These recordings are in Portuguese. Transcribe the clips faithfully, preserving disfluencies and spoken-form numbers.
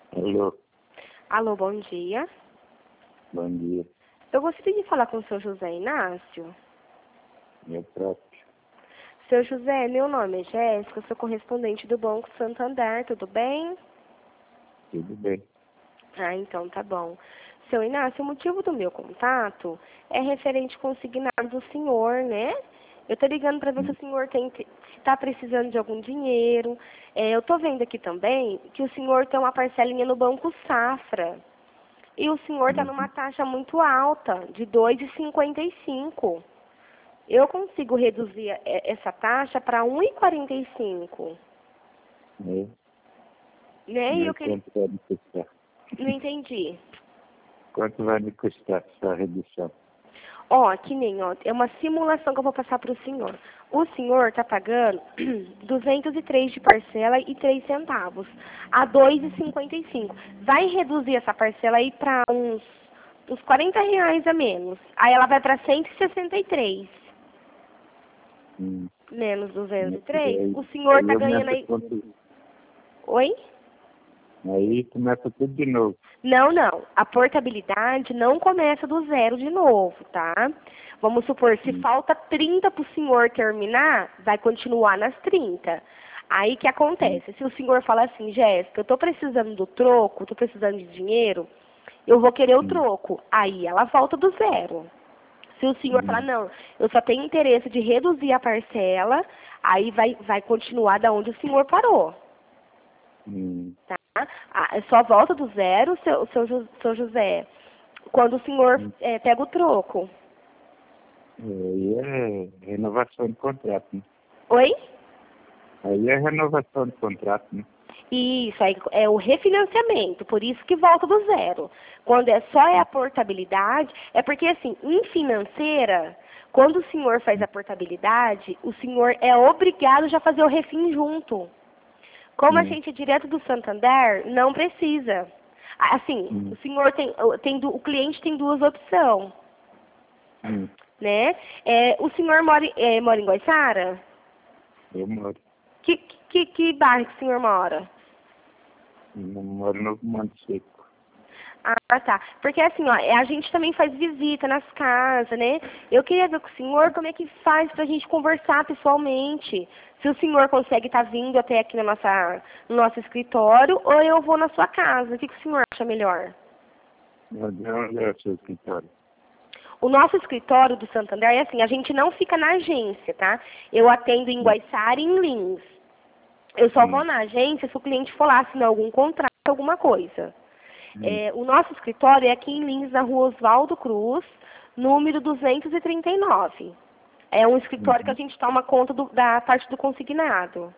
Alô, Alô, bom dia. bom dia. Eu gostaria de falar com o seu José Inácio. Meu próprio. Seu José, meu nome é Jéssica, eu sou correspondente do Banco Santander, tudo bem? Tudo bem. Ah, então tá bom. Seu Inácio, o motivo do meu contato é referente consignado do senhor, né? Eu tô ligando para ver se o senhor tem, se está precisando de algum dinheiro. É, eu tô vendo aqui também que o senhor tem uma parcelinha no Banco Safra. E o senhor está numa taxa muito alta, de dois vírgula cinquenta e cinco. Eu consigo reduzir eh, essa taxa para um vírgula quarenta e cinco. É, Né? E eu mas queria... quanto vai me custar? Não entendi. Quanto vai me custar essa redução? Ó, que nem, ó, é uma simulação que eu vou passar para o senhor. O senhor está pagando duzentos e três de parcela e três centavos, a dois vírgula cinquenta e cinco. Vai reduzir essa parcela aí para uns, uns quarenta reais a menos. Aí ela vai para cento e sessenta e três. Hum, Menos duzentos e mas três. aí, O senhor aí está ganhando aumenta aí... quanto? Oi? Aí começa tudo de novo. Não, não. A portabilidade não começa do zero de novo, tá? Vamos supor, se Hum, falta trinta para o senhor terminar, vai continuar nas trinta. Aí que hum, acontece? Se o senhor fala assim, Jéssica, eu estou precisando do troco, estou precisando de dinheiro, eu vou querer o hum, troco. Aí ela volta do zero. Se o senhor falar, hum, não, eu só tenho interesse de reduzir a parcela, aí vai, vai continuar da onde o senhor parou. hum. Tá? Ah, só volta do zero, seu, seu, Jo- seu José, quando o senhor hum. é, pega o troco. Aí é renovação de contrato, né? Oi? Aí é renovação de contrato, né? Isso, aí é o refinanciamento, por isso que volta do zero. Quando é só é a portabilidade, é porque assim, em financeira, quando o senhor faz a portabilidade, o senhor é obrigado já a fazer o refim junto. Como a Hum, gente é direto do Santander, não precisa. Assim, o hum, senhor tem, tem du- o cliente tem duas opções. hum. Né? É, o senhor mora, em- é, mora em Guaiçara? Eu moro. Que, que, que bairro que o senhor mora? Eu moro no Monte Seco. Ah, tá. Porque assim, ó, é, a gente também faz visita nas casas, né? Eu queria ver com o senhor como é que faz pra gente conversar pessoalmente. Se o senhor consegue estar vindo até aqui na nossa, no nosso escritório ou eu vou na sua casa. O que, que o senhor acha melhor? Onde onde é o seu escritório? O nosso escritório do Santander é assim, a gente não fica na agência, tá? Eu atendo em Hum, Guaiçara e em Lins. Eu só vou hum, na agência se o cliente for lá assinar algum contrato, alguma coisa. hum, É, o nosso escritório é aqui em Lins, na rua Oswaldo Cruz, número duzentos e trinta e nove. É um escritório que a uhum. gente toma conta do- da parte do consignado.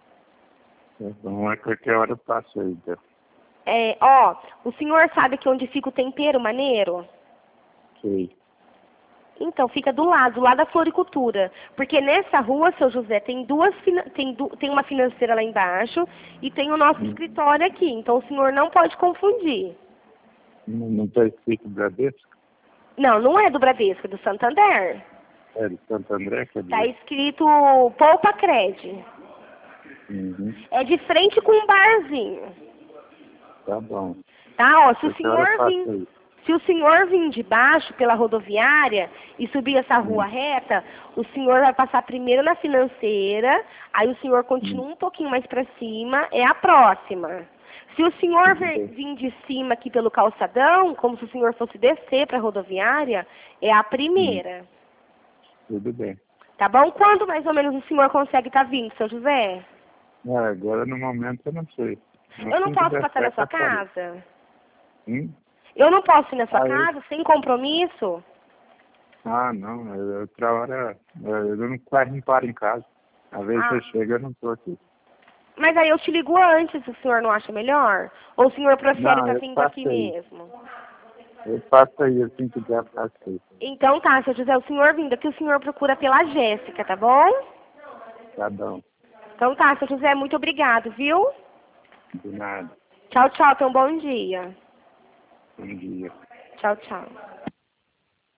Então é qualquer hora eu passo aí, então. É, ó, o senhor sabe que onde fica o tempero maneiro? Sei. Então, fica do lado, lá da floricultura. Porque nessa rua, seu José, tem duas fina- tem, du- tem uma financeira lá embaixo e tem o nosso Hum, escritório aqui. Então, o senhor não pode confundir. Não, não está escrito Bradesco? Não, não é do Bradesco, é do Santander. É de Santo André, quer Tá dizer? escrito Poupa Cred. Uhum. É de frente com um barzinho. Tá bom. Tá, ó, se o Qualquer hora eu senhor passo vir, aí. se o senhor vir de baixo pela rodoviária e subir essa rua Hum, reta, o senhor vai passar primeiro na financeira, aí o senhor hum, continua um pouquinho mais para cima, é a próxima. Se o senhor tudo vir, bem. vir de cima aqui pelo calçadão, como se o senhor fosse descer para a rodoviária, é a Hum, primeira. tudo bem. Tá bom? Quando mais ou menos o senhor consegue estar vindo, seu José? Ah, agora no momento eu não sei. Eu não Assim que posso der passar na certo, sua eu farei. casa? Hum? Eu não posso ir na sua Ah, eu? casa sem compromisso? Ah, não. eu- Outra hora eu eu não, quase não paro em casa. Às vezes Ah, eu chego e eu não estou aqui. mas aí eu te ligo antes, se o senhor não acha melhor? Ou o senhor prefere Não, estar eu vindo aqui passo aí. mesmo? Eu passo aí, assim que der, eu passo aí. Então tá, seu José, o senhor vindo aqui, o senhor procura pela Jéssica, tá bom? Tá bom. Então tá, seu José, muito obrigado, viu? De nada. Tchau, tchau, tenha um bom dia. Bom dia. Tchau, tchau.